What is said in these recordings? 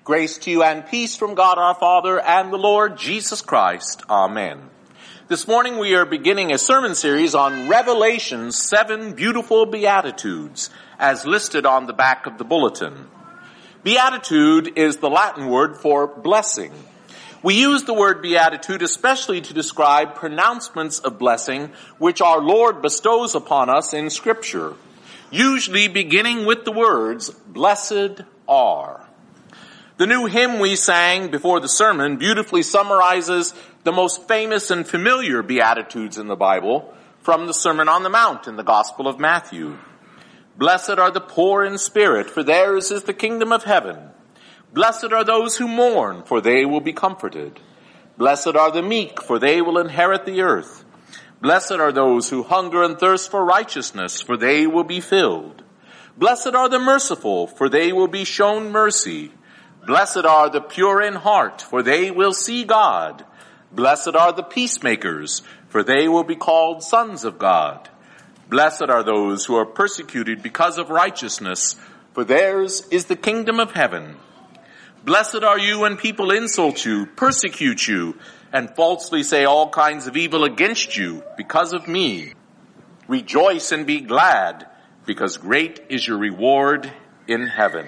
Grace to you and peace from God our Father and the Lord Jesus Christ. Amen. This morning we are beginning a sermon series on Revelation's 7 beautiful Beatitudes, as listed on the back of the bulletin. Beatitude is the Latin word for blessing. We use the word beatitude especially to describe pronouncements of blessing which our Lord bestows upon us in Scripture, usually beginning with the words, "Blessed are." The new hymn we sang before the sermon beautifully summarizes the most famous and familiar Beatitudes in the Bible from the Sermon on the Mount in the Gospel of Matthew. Blessed are the poor in spirit, for theirs is the kingdom of heaven. Blessed are those who mourn, for they will be comforted. Blessed are the meek, for they will inherit the earth. Blessed are those who hunger and thirst for righteousness, for they will be filled. Blessed are the merciful, for they will be shown mercy. Blessed are the pure in heart, for they will see God. Blessed are the peacemakers, for they will be called sons of God. Blessed are those who are persecuted because of righteousness, for theirs is the kingdom of heaven. Blessed are you when people insult you, persecute you, and falsely say all kinds of evil against you because of me. Rejoice and be glad, because great is your reward in heaven.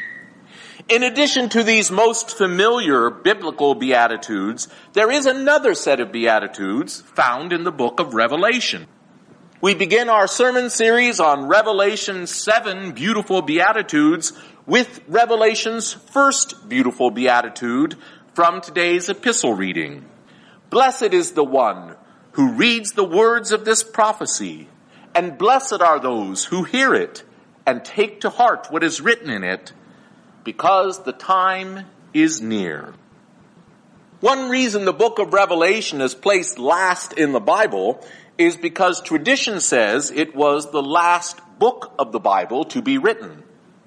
In addition to these most familiar biblical Beatitudes, there is another set of Beatitudes found in the book of Revelation. We begin our sermon series on Revelation's 7 beautiful Beatitudes with Revelation's first beautiful Beatitude from today's epistle reading. Blessed is the one who reads the words of this prophecy, and blessed are those who hear it and take to heart what is written in it, because the time is near. One reason the book of Revelation is placed last in the Bible is because tradition says it was the last book of the Bible to be written.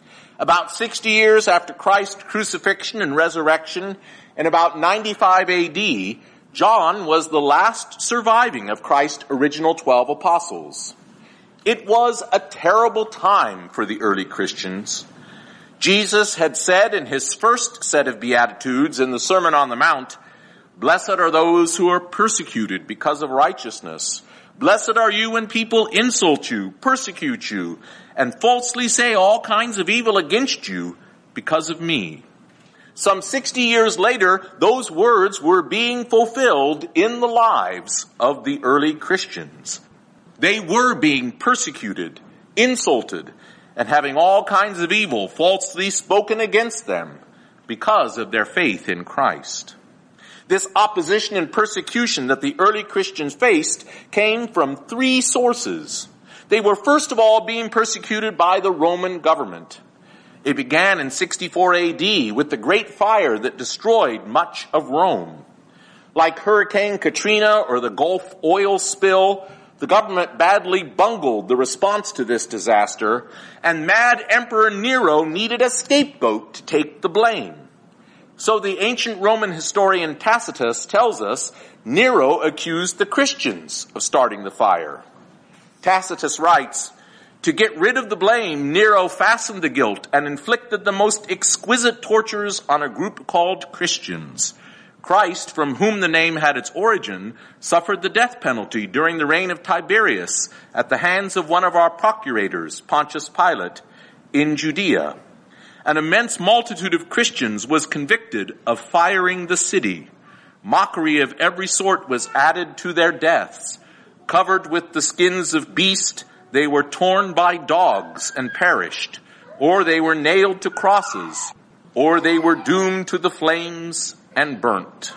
About 60 years after Christ's crucifixion and resurrection, in about 95 AD, John was the last surviving of Christ's original 12 apostles. It was a terrible time for the early Christians. Jesus had said in his first set of Beatitudes in the Sermon on the Mount, "Blessed are those who are persecuted because of righteousness. Blessed are you when people insult you, persecute you, and falsely say all kinds of evil against you because of me." Some 60 years later, those words were being fulfilled in the lives of the early Christians. They were being persecuted, insulted, and having all kinds of evil falsely spoken against them because of their faith in Christ. This opposition and persecution that the early Christians faced came from 3 sources. They were first of all being persecuted by the Roman government. It began in 64 AD with the Great Fire that destroyed much of Rome. Like Hurricane Katrina or the Gulf oil spill, the government badly bungled the response to this disaster, and mad Emperor Nero needed a scapegoat to take the blame. So the ancient Roman historian Tacitus tells us Nero accused the Christians of starting the fire. Tacitus writes, "To get rid of the blame, Nero fastened the guilt and inflicted the most exquisite tortures on a group called Christians. Christ, from whom the name had its origin, suffered the death penalty during the reign of Tiberius at the hands of one of our procurators, Pontius Pilate, in Judea. An immense multitude of Christians was convicted of firing the city. Mockery of every sort was added to their deaths. Covered with the skins of beasts, they were torn by dogs and perished, or they were nailed to crosses, or they were doomed to the flames and burnt."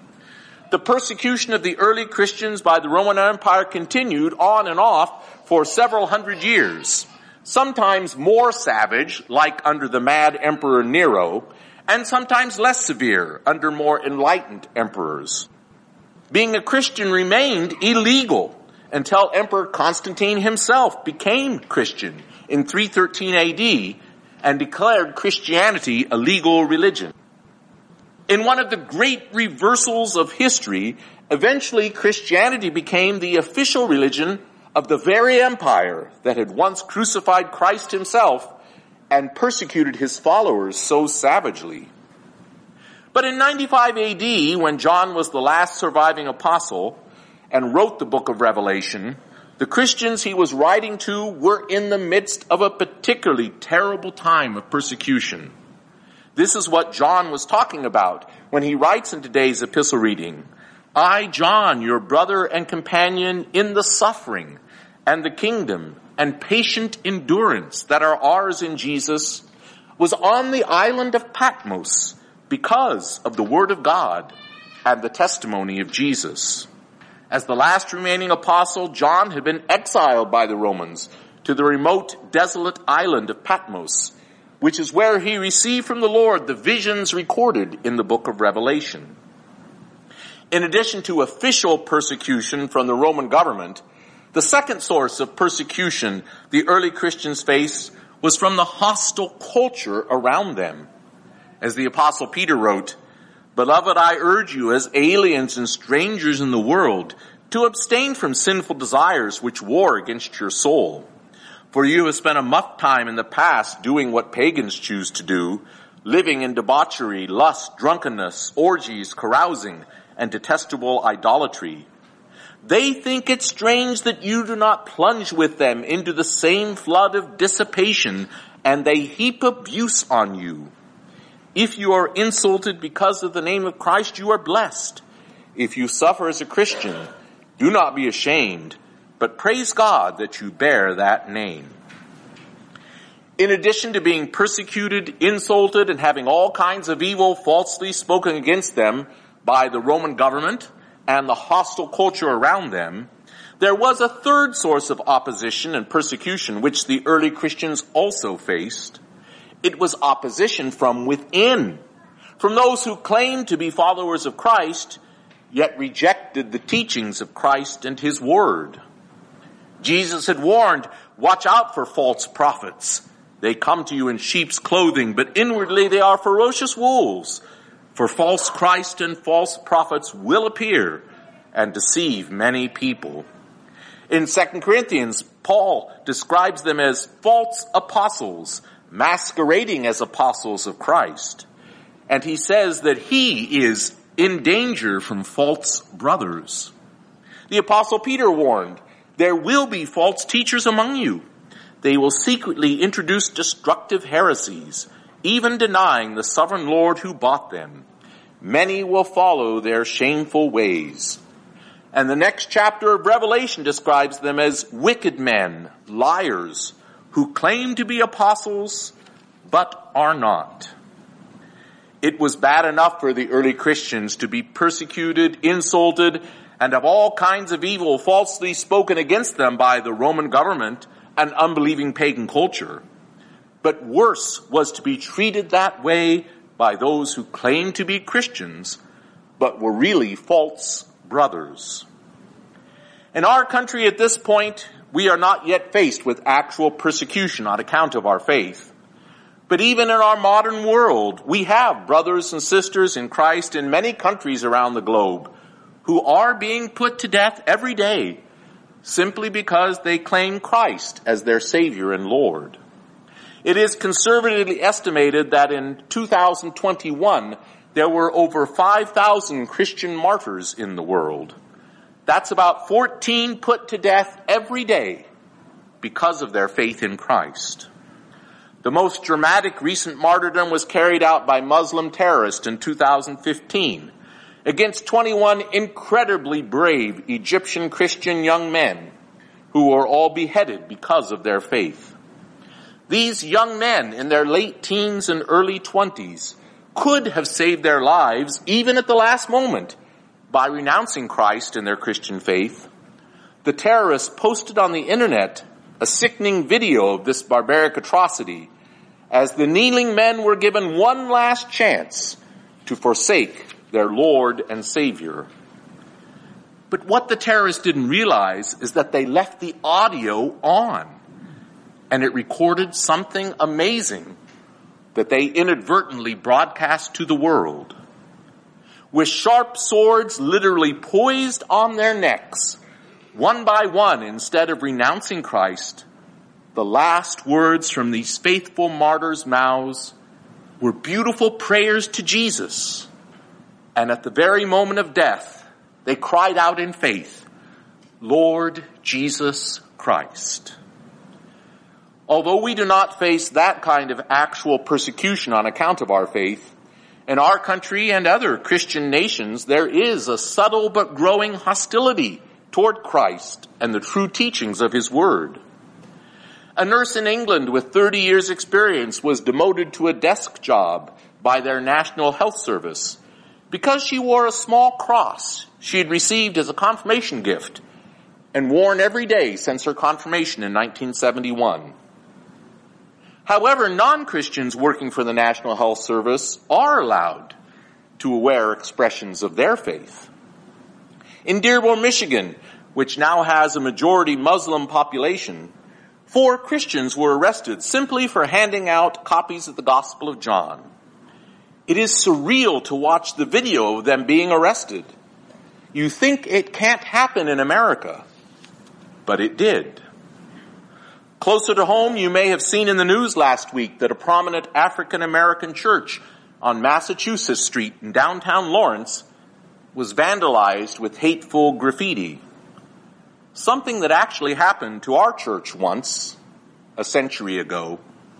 The persecution of the early Christians by the Roman Empire continued on and off for several hundred years, sometimes more savage, like under the mad Emperor Nero, and sometimes less severe under more enlightened emperors. Being a Christian remained illegal until Emperor Constantine himself became Christian in 313 AD and declared Christianity a legal religion. In one of the great reversals of history, eventually Christianity became the official religion of the very empire that had once crucified Christ himself and persecuted his followers so savagely. But in 95 AD, when John was the last surviving apostle and wrote the book of Revelation, the Christians he was writing to were in the midst of a particularly terrible time of persecution. This is what John was talking about when he writes in today's epistle reading, I, John, your brother and companion in the suffering and the kingdom and patient endurance that are ours in Jesus, was on the island of Patmos because of the word of God and the testimony of Jesus. As the last remaining apostle, John had been exiled by the Romans to the remote, desolate island of Patmos, which is where he received from the Lord the visions recorded in the book of Revelation. In addition to official persecution from the Roman government, the second source of persecution the early Christians faced was from the hostile culture around them. As the Apostle Peter wrote, Beloved, I urge you as aliens and strangers in the world to abstain from sinful desires which war against your soul. For you have spent enough time in the past doing what pagans choose to do, living in debauchery, lust, drunkenness, orgies, carousing, and detestable idolatry. They think it strange that you do not plunge with them into the same flood of dissipation, and they heap abuse on you. If you are insulted because of the name of Christ, you are blessed. If you suffer as a Christian, do not be ashamed, but praise God that you bear that name. In addition to being persecuted, insulted, and having all kinds of evil falsely spoken against them by the Roman government and the hostile culture around them, there was a third source of opposition and persecution which the early Christians also faced. It was opposition from within, from those who claimed to be followers of Christ, yet rejected the teachings of Christ and his word. Jesus had warned, watch out for false prophets. They come to you in sheep's clothing, but inwardly they are ferocious wolves. For false Christ and false prophets will appear and deceive many people. In 2 Corinthians, Paul describes them as false apostles, masquerading as apostles of Christ. And he says that he is in danger from false brothers. The Apostle Peter warned, there will be false teachers among you. They will secretly introduce destructive heresies, even denying the sovereign Lord who bought them. Many will follow their shameful ways. And the next chapter of Revelation describes them as wicked men, liars, who claim to be apostles, but are not. It was bad enough for the early Christians to be persecuted, insulted, and have all kinds of evil falsely spoken against them by the Roman government and unbelieving pagan culture. But worse was to be treated that way by those who claimed to be Christians, but were really false brothers. In our country at this point, we are not yet faced with actual persecution on account of our faith. But even in our modern world, we have brothers and sisters in Christ in many countries around the globe who are being put to death every day simply because they claim Christ as their Savior and Lord. It is conservatively estimated that in 2021, there were over 5,000 Christian martyrs in the world. That's about 14 put to death every day because of their faith in Christ. The most dramatic recent martyrdom was carried out by Muslim terrorists in 2015 against 21 incredibly brave Egyptian Christian young men who were all beheaded because of their faith. These young men in their late teens and early 20s could have saved their lives even at the last moment by renouncing Christ and their Christian faith. The terrorists posted on the internet a sickening video of this barbaric atrocity as the kneeling men were given one last chance to forsake their Lord and Savior. But what the terrorists didn't realize is that they left the audio on, and it recorded something amazing that they inadvertently broadcast to the world. With sharp swords literally poised on their necks, one by one, instead of renouncing Christ, the last words from these faithful martyrs' mouths were beautiful prayers to Jesus. And at the very moment of death, they cried out in faith, "Lord Jesus Christ." Although we do not face that kind of actual persecution on account of our faith, in our country and other Christian nations, there is a subtle but growing hostility toward Christ and the true teachings of His Word. A nurse in England with 30 years' experience was demoted to a desk job by their National Health Service because she wore a small cross she had received as a confirmation gift and worn every day since her confirmation in 1971. However, non-Christians working for the National Health Service are allowed to wear expressions of their faith. In Dearborn, Michigan, which now has a majority Muslim population, 4 Christians were arrested simply for handing out copies of the Gospel of John. It is surreal to watch the video of them being arrested. You think it can't happen in America, but it did. Closer to home, you may have seen in the news last week that a prominent African-American church on Massachusetts Street in downtown Lawrence was vandalized with hateful graffiti. Something that actually happened to our church once, a century ago.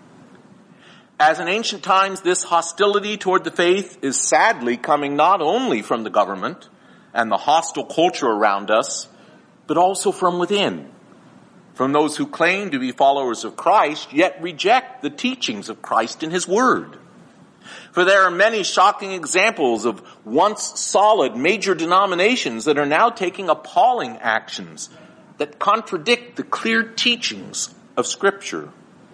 As in ancient times, this hostility toward the faith is sadly coming not only from the government and the hostile culture around us, but also from within. From those who claim to be followers of Christ, yet reject the teachings of Christ in His Word. For there are many shocking examples of once solid major denominations that are now taking appalling actions that contradict the clear teachings of Scripture.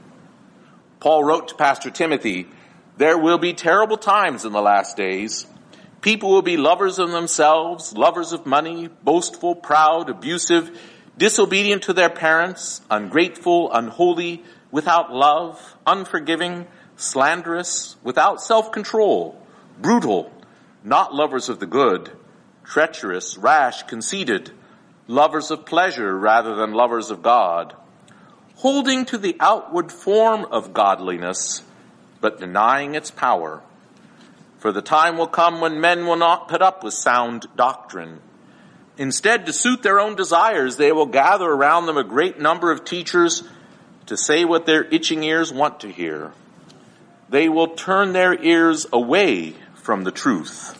Paul wrote to Pastor Timothy, "There will be terrible times in the last days. People will be lovers of themselves, lovers of money, boastful, proud, abusive, disobedient to their parents, ungrateful, unholy, without love, unforgiving, slanderous, without self-control, brutal, not lovers of the good, treacherous, rash, conceited, lovers of pleasure rather than lovers of God, holding to the outward form of godliness, but denying its power. For the time will come when men will not put up with sound doctrine. Instead, to suit their own desires, they will gather around them a great number of teachers to say what their itching ears want to hear. They will turn their ears away from the truth."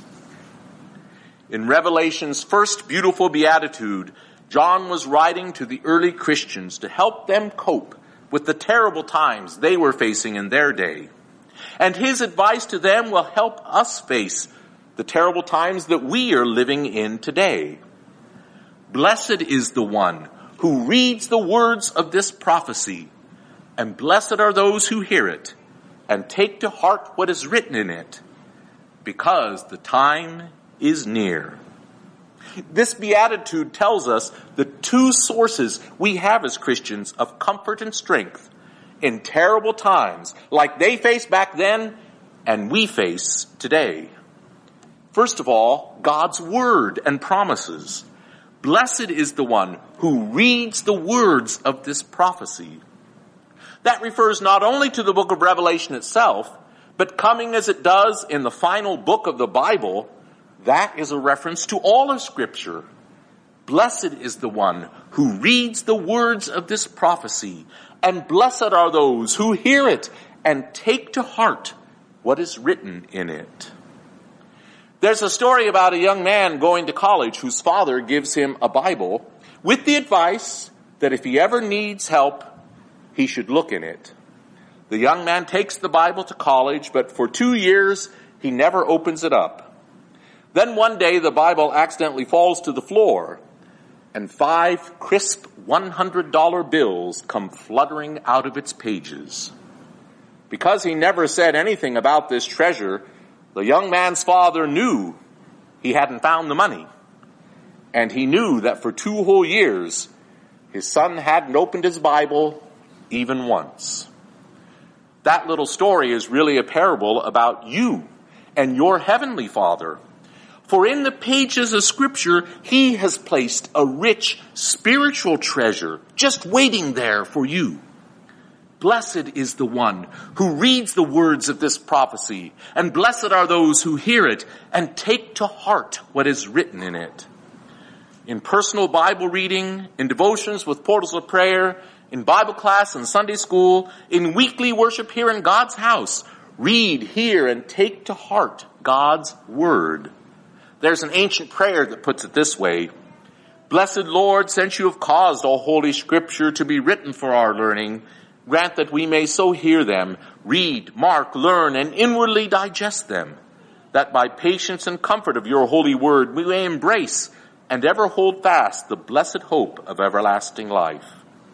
In Revelation's first beautiful beatitude, John was writing to the early Christians to help them cope with the terrible times they were facing in their day. And his advice to them will help us face the terrible times that we are living in today. Blessed is the one who reads the words of this prophecy, and blessed are those who hear it and take to heart what is written in it, because the time is near. This beatitude tells us the 2 sources we have as Christians of comfort and strength in terrible times like they faced back then and we face today. First of all, God's Word and promises. Blessed is the one who reads the words of this prophecy. That refers not only to the book of Revelation itself, but coming as it does in the final book of the Bible, that is a reference to all of Scripture. Blessed is the one who reads the words of this prophecy, and blessed are those who hear it and take to heart what is written in it. There's a story about a young man going to college whose father gives him a Bible with the advice that if he ever needs help, he should look in it. The young man takes the Bible to college, but for 2 years, he never opens it up. Then one day, the Bible accidentally falls to the floor, and 5 crisp $100 bills come fluttering out of its pages. Because he never said anything about this treasure, the young man's father knew he hadn't found the money. And he knew that for 2 whole years, his son hadn't opened his Bible even once. That little story is really a parable about you and your heavenly Father. For in the pages of Scripture, He has placed a rich spiritual treasure just waiting there for you. Blessed is the one who reads the words of this prophecy, and blessed are those who hear it and take to heart what is written in it. In personal Bible reading, in devotions with portals of prayer, in Bible class and Sunday school, in weekly worship here in God's house, read, hear, and take to heart God's word. There's an ancient prayer that puts it this way: Blessed Lord, since you have caused all holy scripture to be written for our learning, grant that we may so hear them, read, mark, learn, and inwardly digest them, that by patience and comfort of your holy word we may embrace and ever hold fast the blessed hope of everlasting life.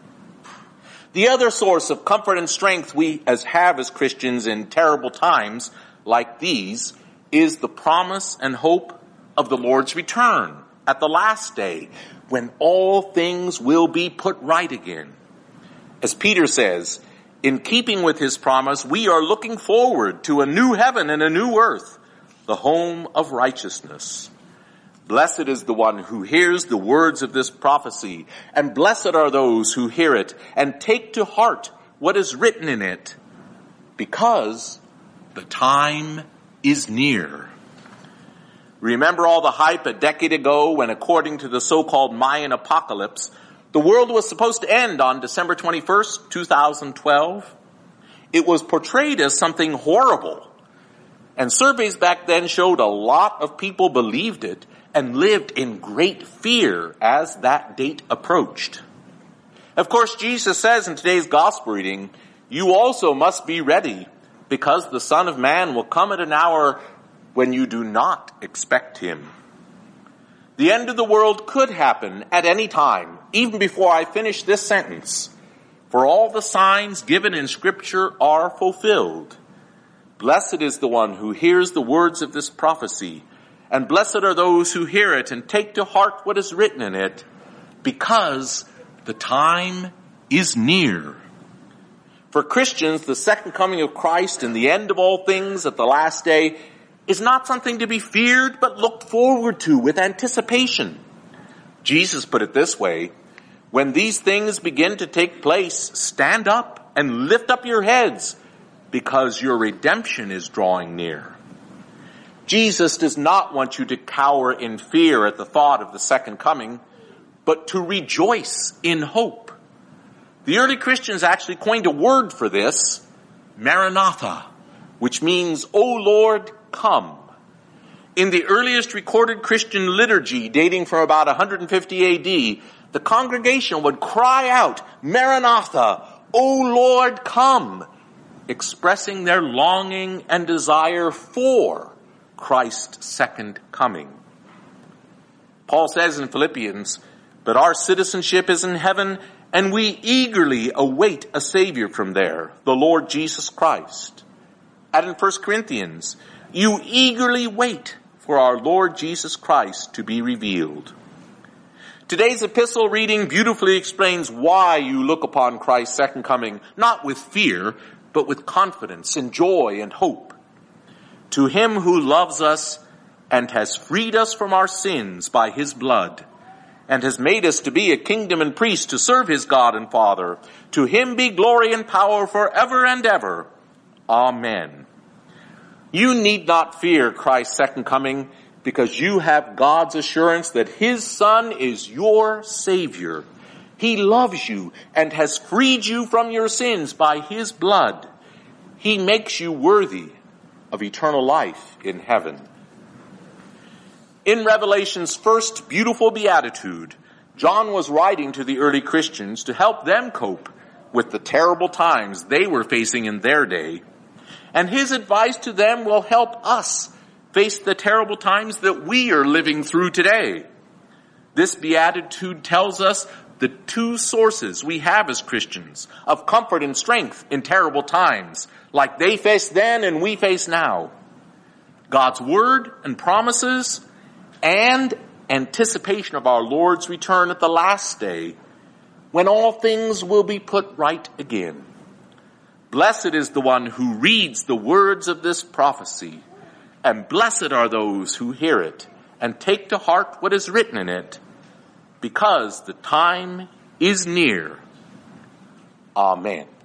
The other source of comfort and strength we have as Christians in terrible times like these is the promise and hope of the Lord's return at the last day, when all things will be put right again. As Peter says, in keeping with his promise, we are looking forward to a new heaven and a new earth, the home of righteousness. Blessed is the one who hears the words of this prophecy, and blessed are those who hear it and take to heart what is written in it, because the time is near. Remember all the hype a decade ago when, according to the so-called Mayan apocalypse, the world was supposed to end on December 21st, 2012? It was portrayed as something horrible. And surveys back then showed a lot of people believed it and lived in great fear as that date approached. Of course, Jesus says in today's gospel reading, you also must be ready, because the Son of Man will come at an hour when you do not expect him. The end of the world could happen at any time, even before I finish this sentence, for all the signs given in Scripture are fulfilled. Blessed is the one who hears the words of this prophecy, and blessed are those who hear it and take to heart what is written in it, because the time is near. For Christians, the second coming of Christ and the end of all things at the last day is not something to be feared, but looked forward to with anticipation. Jesus put it this way: when these things begin to take place, stand up and lift up your heads, because your redemption is drawing near. Jesus does not want you to cower in fear at the thought of the second coming, but to rejoice in hope. The early Christians actually coined a word for this, Maranatha, which means, O Lord, come. In the earliest recorded Christian liturgy, dating from about 150 AD, the congregation would cry out, Maranatha, O Lord, come, expressing their longing and desire for Christ's second coming. Paul says in Philippians, but our citizenship is in heaven, and we eagerly await a Savior from there, the Lord Jesus Christ. And in 1 Corinthians, you eagerly wait for our Lord Jesus Christ to be revealed. Today's epistle reading beautifully explains why you look upon Christ's second coming, not with fear, but with confidence and joy and hope. To him who loves us and has freed us from our sins by his blood, and has made us to be a kingdom and priest to serve his God and Father, to him be glory and power forever and ever. Amen. You need not fear Christ's second coming, because you have God's assurance that his Son is your Savior. He loves you and has freed you from your sins by his blood. He makes you worthy of eternal life in heaven. In Revelation's first beautiful beatitude, John was writing to the early Christians to help them cope with the terrible times they were facing in their day. And his advice to them will help us face the terrible times that we are living through today. This beatitude tells us the two sources we have as Christians of comfort and strength in terrible times, like they faced then and we face now. God's word and promises, and anticipation of our Lord's return at the last day, when all things will be put right again. Blessed is the one who reads the words of this prophecy, and blessed are those who hear it and take to heart what is written in it, because the time is near. Amen.